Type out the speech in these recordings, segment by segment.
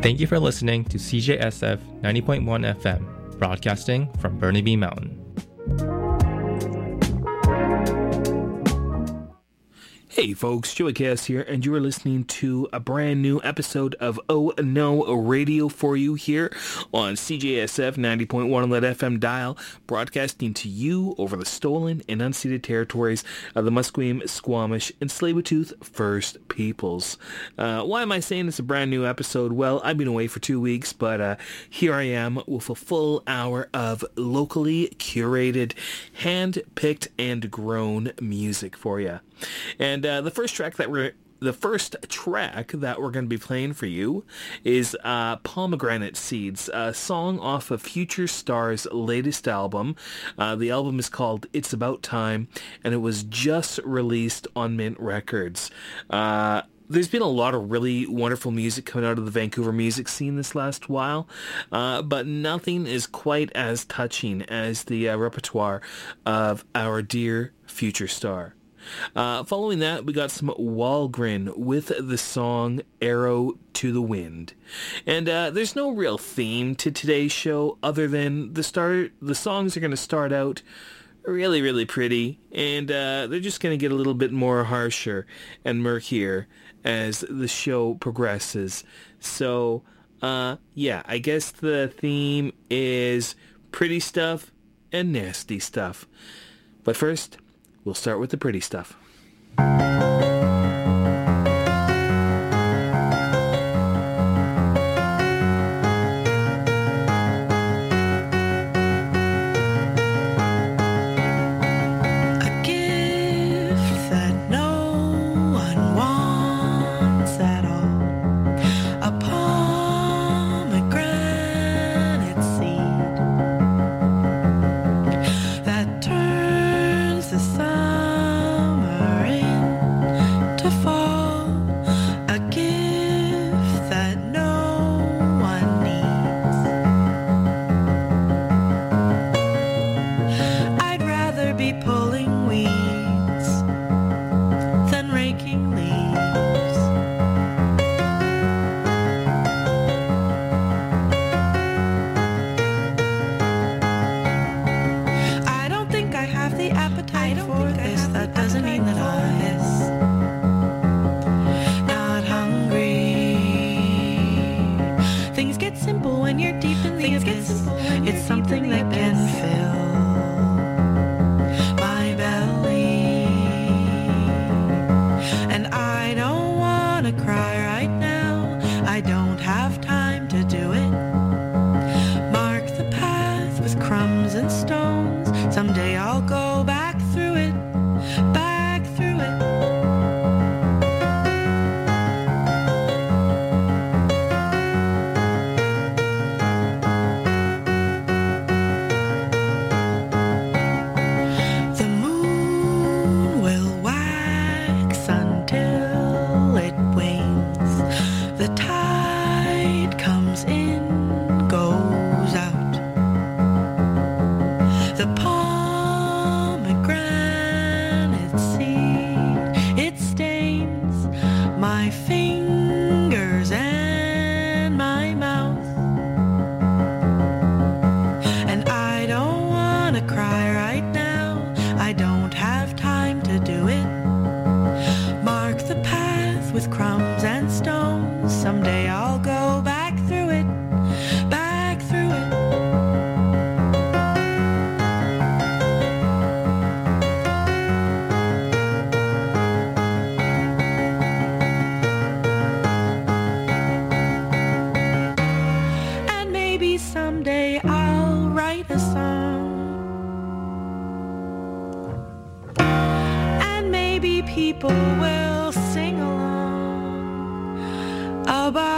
Thank you for listening to CJSF 90.1 FM, broadcasting from Burnaby Mountain. Hey folks, Joey Chaos here, and you are listening to a brand new episode of Oh No Radio for you here on CJSF 90.1 on that FM dial, broadcasting to you over the stolen and unceded territories of the Musqueam, Squamish, and Tsleil-Waututh First Peoples. Why am I saying it's a brand new episode? Well, I've been away for 2 weeks, but here I am with a full hour of locally curated, hand-picked, and grown music for you. And the first track that we're going to be playing for you is Pomegranate Seeds, a song off of Future Star's latest album. The album is called It's About Time, and it was just released on Mint Records. There's been a lot of really wonderful music coming out of the Vancouver music scene this last while, but nothing is quite as touching as the repertoire of our dear Future Star. Following that, we got some Walgren with the song Arrow to the Wind. And there's no real theme to today's show other than the songs are going to start out really, really pretty, and they're just going to get a little bit more harsher and murkier as the show progresses. So, yeah, I guess the theme is pretty stuff and nasty stuff. But first, we'll start with the pretty stuff. People will sing along about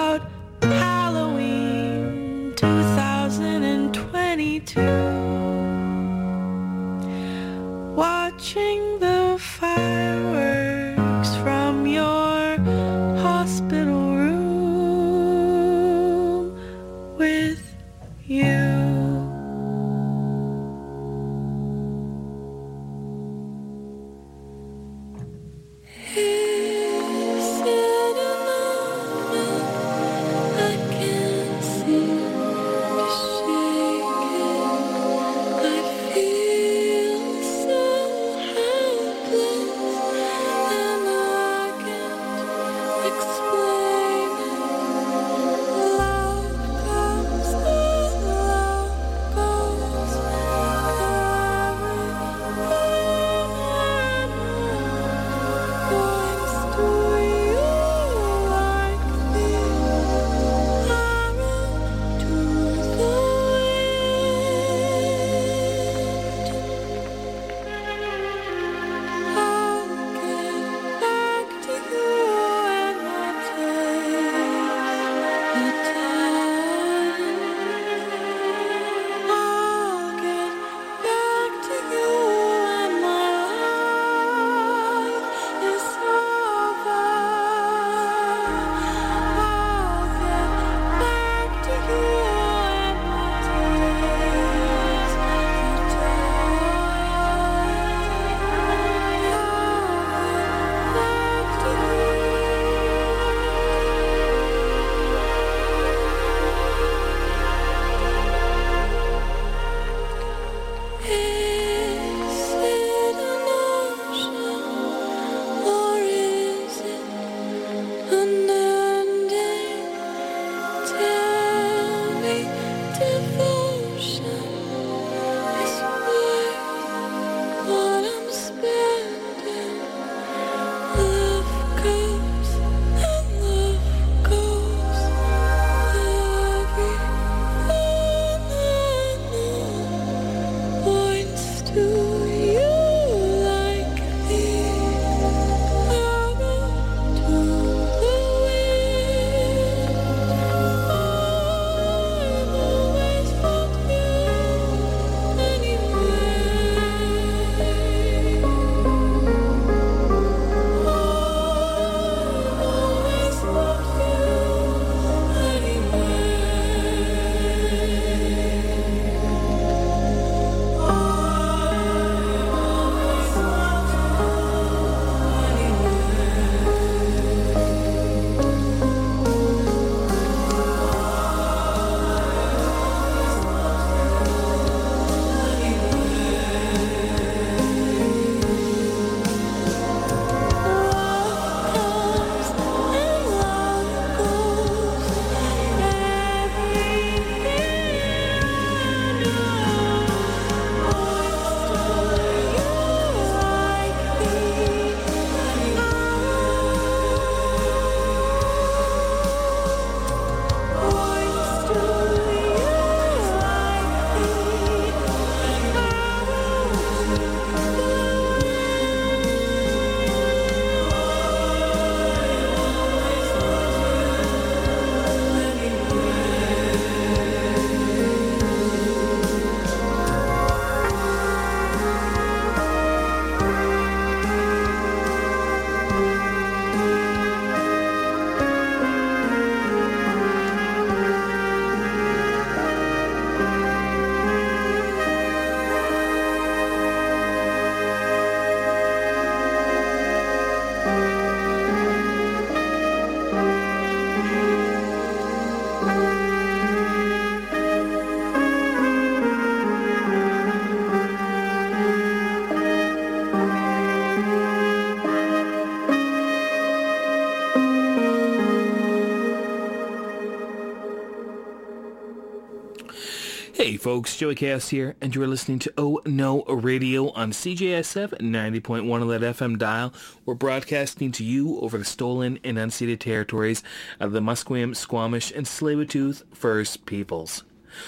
Hey folks, Joey Chaos here, and you're listening to Oh No Radio on CJSF 90.1 on that FM dial. We're broadcasting to you over the stolen and unceded territories of the Musqueam, Squamish, and Tsleil-Waututh First Peoples.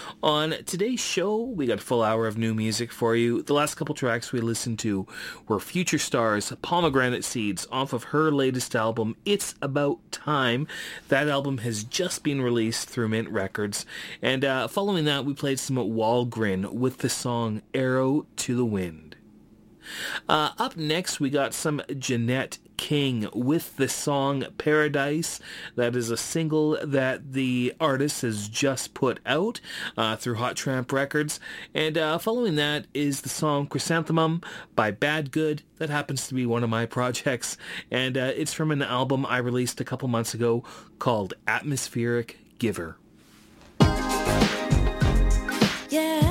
On today's show, we got a full hour of new music for you. The last couple tracks we listened to were Future Stars, Pomegranate Seeds, off of her latest album, It's About Time. That album has just been released through Mint Records. And following that, we played some Walgren with the song Arrow to the Wind. Up next, we got some Jeanette King with the song Paradise. That is a single that the artist has just put out through Hot Tramp Records. And following that is the song Chrysanthemum by Bad Good. That happens to be one of my projects. And it's from an album I released a couple months ago called Atmospheric Giver. Yeah.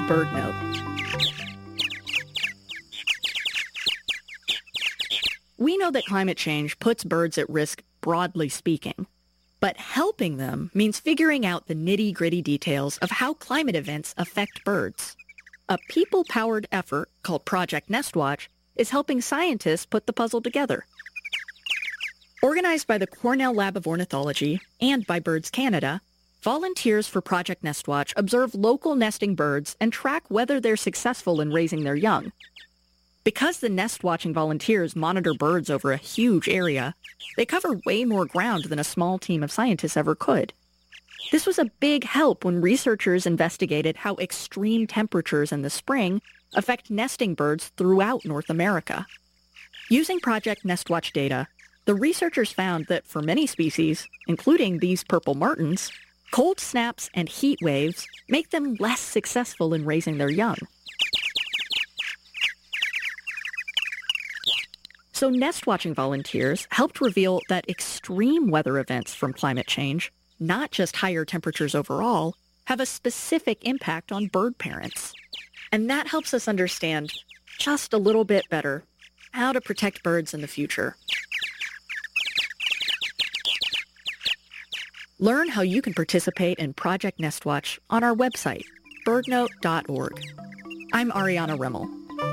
BirdNote. We know that climate change puts birds at risk, broadly speaking. But helping them means figuring out the nitty-gritty details of how climate events affect birds. A people-powered effort called Project Nestwatch is helping scientists put the puzzle together. Organized by the Cornell Lab of Ornithology and by Birds Canada, volunteers for Project Nestwatch observe local nesting birds and track whether they're successful in raising their young. Because the nest-watching volunteers monitor birds over a huge area, they cover way more ground than a small team of scientists ever could. This was a big help when researchers investigated how extreme temperatures in the spring affect nesting birds throughout North America. Using Project Nestwatch data, the researchers found that for many species, including these purple martins, cold snaps and heat waves make them less successful in raising their young. So nest-watching volunteers helped reveal that extreme weather events from climate change, not just higher temperatures overall, have a specific impact on bird parents. And that helps us understand just a little bit better how to protect birds in the future. Learn how you can participate in Project Nestwatch on our website, birdnote.org. I'm Ariana Rimmel.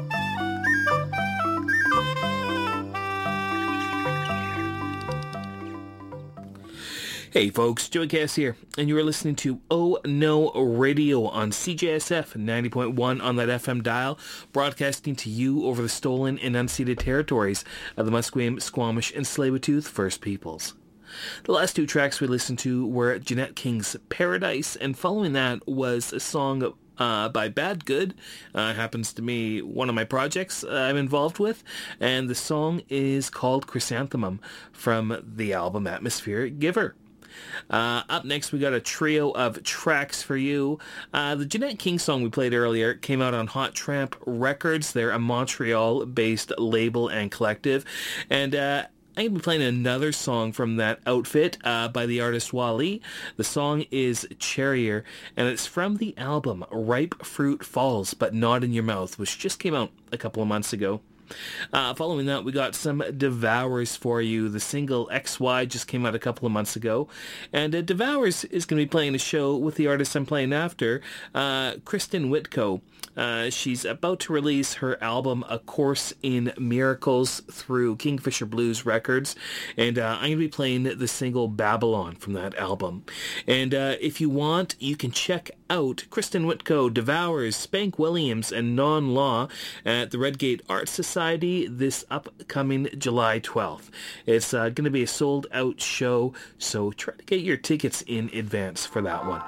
Hey folks, Joey Cass here, and you are listening to Oh No Radio on CJSF 90.1 on that FM dial, broadcasting to you over the stolen and unceded territories of the Musqueam, Squamish, and Tsleil-Waututh First Peoples. The last two tracks we listened to were Jeanette King's Paradise, and following that was a song by Bad Good. Happens to be one of my projects I'm involved with, and the song is called Chrysanthemum from the album Atmospheric Giver. Up next, we got a trio of tracks for you. The Jeanette King song we played earlier came out on Hot Tramp Records. They're a Montreal-based label and collective. And I'm going to be playing another song from that outfit by the artist Wally. The song is Cherrier, and it's from the album Ripe Fruit Falls, But Not in Your Mouth, which just came out a couple of months ago. Following that, we got some Devours for you. The single XY just came out a couple of months ago. And Devours is going to be playing a show with the artist I'm playing after, Kristen Whitko. She's about to release her album A Course in Miracles through Kingfisher Blues Records, and I'm going to be playing the single Babylon from that album. And if you want, you can check out Kristen Whitko, Devours, Spank Williams, and Non-Law at the Redgate Art Society this upcoming July 12th. It's going to be a sold-out show, so try to get your tickets in advance for that one.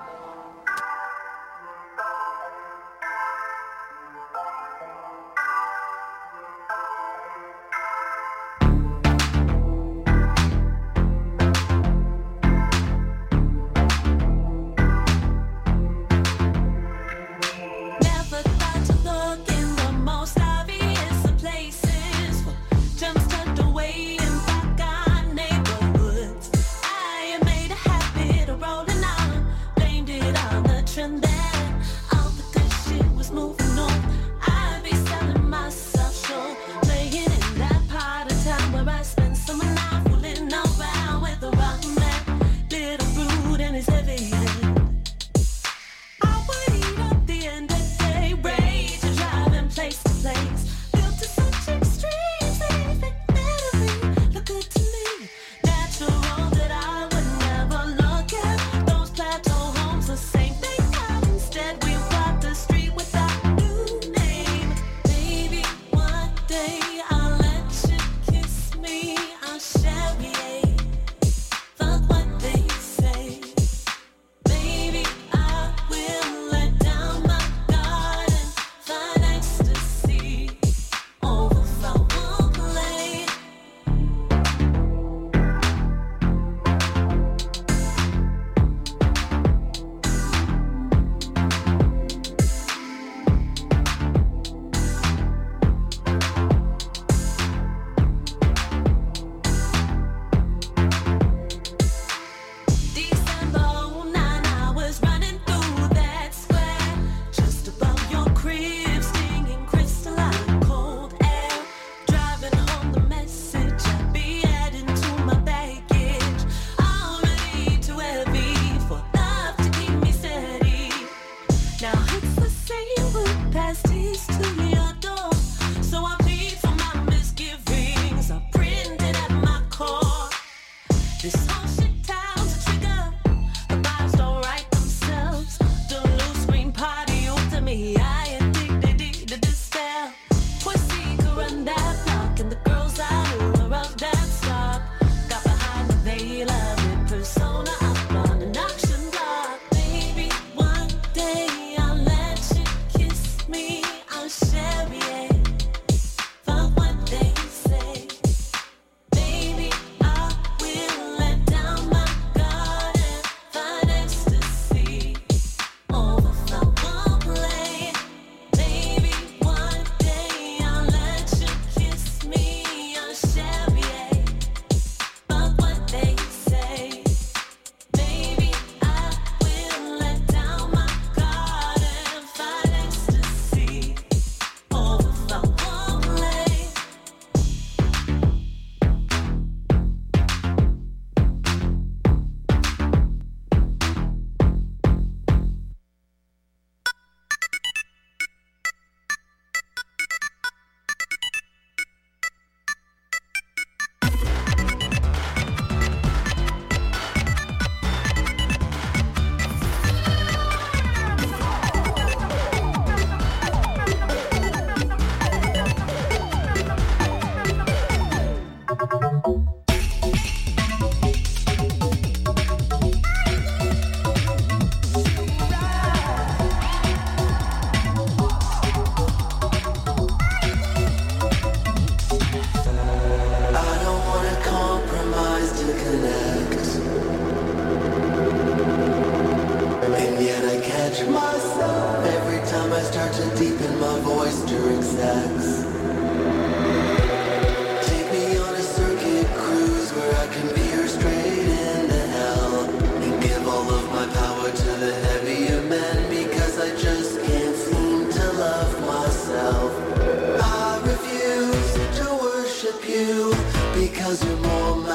you, because you're more my